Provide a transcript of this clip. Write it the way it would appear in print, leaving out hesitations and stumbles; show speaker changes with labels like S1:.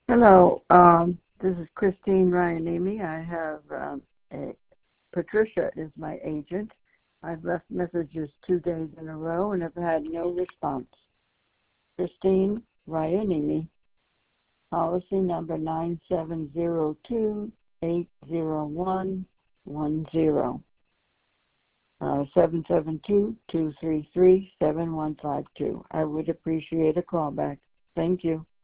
S1: Hello, this is Christine Ryanemi. I have Patricia is my agent. I've left messages 2 days in a row and have had no response. Christine Ryanemi, policy number 970280110, 772-233-7152. I would appreciate a callback. Thank you.